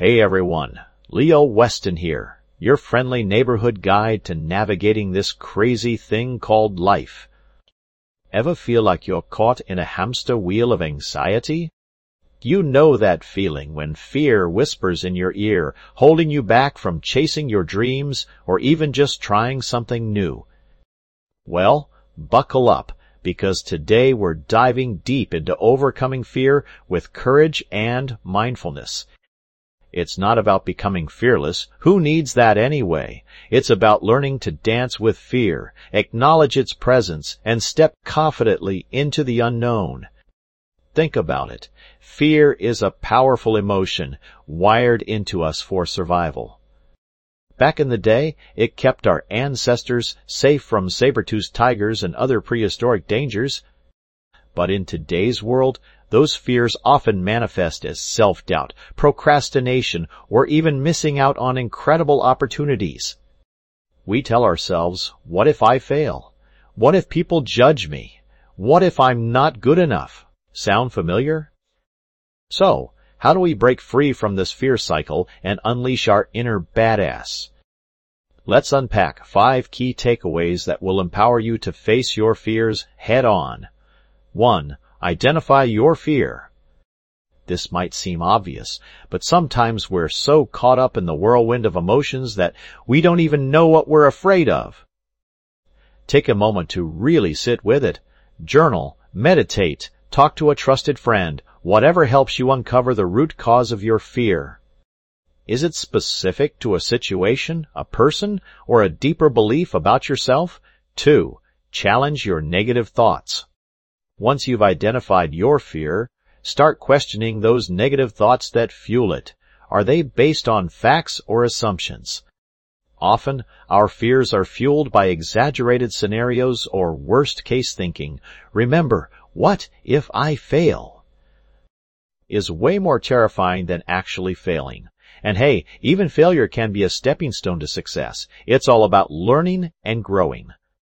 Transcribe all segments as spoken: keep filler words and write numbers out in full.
Hey everyone, Leo Weston here, your friendly neighborhood guide to navigating this crazy thing called life. Ever feel like you're caught in a hamster wheel of anxiety? You know that feeling when fear whispers in your ear, holding you back from chasing your dreams or even just trying something new. Well, buckle up, because today we're diving deep into overcoming fear with courage and mindfulness. It's not about becoming fearless. Who needs that anyway? It's about learning to dance with fear, acknowledge its presence, and step confidently into the unknown. Think about it. Fear is a powerful emotion wired into us for survival. Back in the day, it kept our ancestors safe from saber-toothed tigers and other prehistoric dangers. But in today's world, those fears often manifest as self-doubt, procrastination, or even missing out on incredible opportunities. We tell ourselves, what if I fail? What if people judge me? What if I'm not good enough? Sound familiar? So, how do we break free from this fear cycle and unleash our inner badass? Let's unpack five key takeaways that will empower you to face your fears head on. One. Identify your fear. This might seem obvious, but sometimes we're so caught up in the whirlwind of emotions that we don't even know what we're afraid of. Take a moment to really sit with it. Journal, meditate, talk to a trusted friend, whatever helps you uncover the root cause of your fear. Is it specific to a situation, a person, or a deeper belief about yourself? Two. Challenge your negative thoughts. Once you've identified your fear, start questioning those negative thoughts that fuel it. Are they based on facts or assumptions? Often, our fears are fueled by exaggerated scenarios or worst-case thinking. Remember, what if I fail? Is way more terrifying than actually failing. And hey, even failure can be a stepping stone to success. It's all about learning and growing.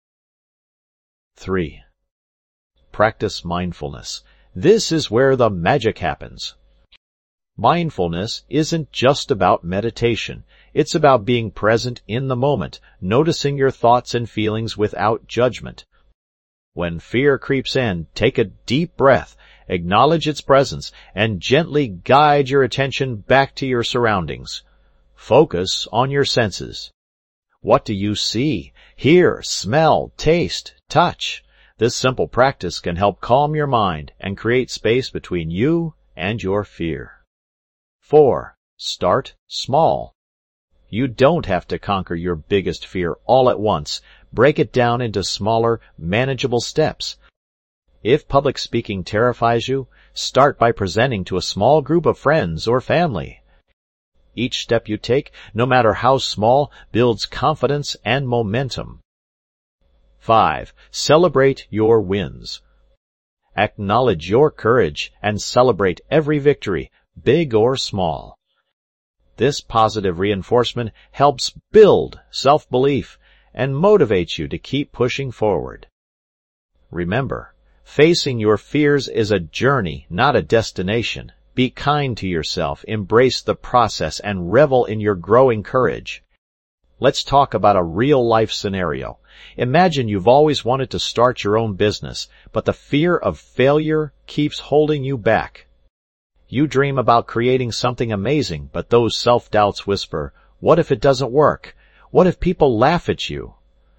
Three. Practice mindfulness. This is where the magic happens. Mindfulness isn't just about meditation. It's about being present in the moment, noticing your thoughts and feelings without judgment. When fear creeps in, take a deep breath, acknowledge its presence, and gently guide your attention back to your surroundings. Focus on your senses. What do you see, hear, smell, taste, touch? This simple practice can help calm your mind and create space between you and your fear. Four. Start small. You don't have to conquer your biggest fear all at once. Break it down into smaller, manageable steps. If public speaking terrifies you, start by presenting to a small group of friends or family. Each step you take, no matter how small, builds confidence and momentum. Five. Celebrate your wins. Acknowledge your courage and celebrate every victory, big or small. This positive reinforcement helps build self-belief and motivates you to keep pushing forward. Remember, facing your fears is a journey, not a destination. Be kind to yourself, embrace the process, and revel in your growing courage. Let's talk about a real-life scenario. Imagine you've always wanted to start your own business, but the fear of failure keeps holding you back. You dream about creating something amazing, but those self-doubts whisper, what if it doesn't work? What if people laugh at you?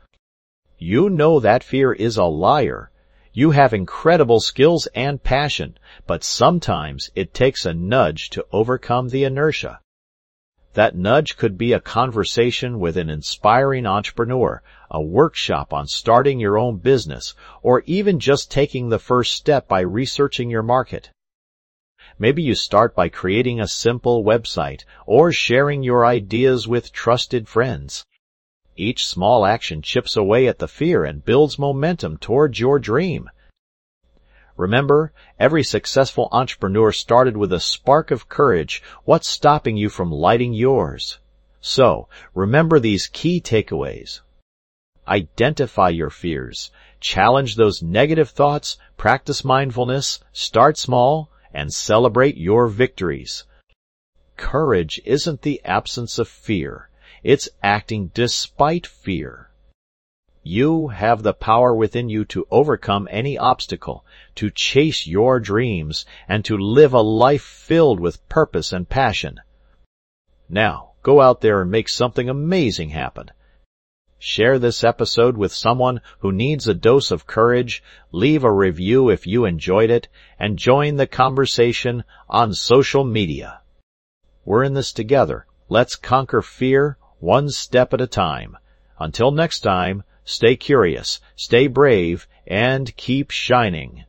You know that fear is a liar. You have incredible skills and passion, but sometimes it takes a nudge to overcome the inertia. That nudge could be a conversation with an inspiring entrepreneur, a workshop on starting your own business, or even just taking the first step by researching your market. Maybe you start by creating a simple website or sharing your ideas with trusted friends. Each small action chips away at the fear and builds momentum towards your dream. Remember, every successful entrepreneur started with a spark of courage. What's stopping you from lighting yours? So, remember these key takeaways. Identify your fears. Challenge those negative thoughts. Practice mindfulness. Start small. And celebrate your victories. courage isn't the absence of fear. It's acting despite fear. You have the power within you to overcome any obstacle, to chase your dreams, and to live a life filled with purpose and passion. Now, go out there and make something amazing happen. Share this episode with someone who needs a dose of courage, leave a review if you enjoyed it, and join the conversation on social media. We're in this together. Let's conquer fear one step at a time. Until next time, stay curious, stay brave, and keep shining.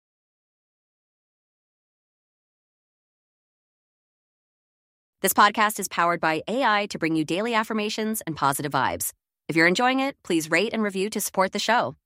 This podcast is powered by A I to bring you daily affirmations and positive vibes. If you're enjoying it, please rate and review to support the show.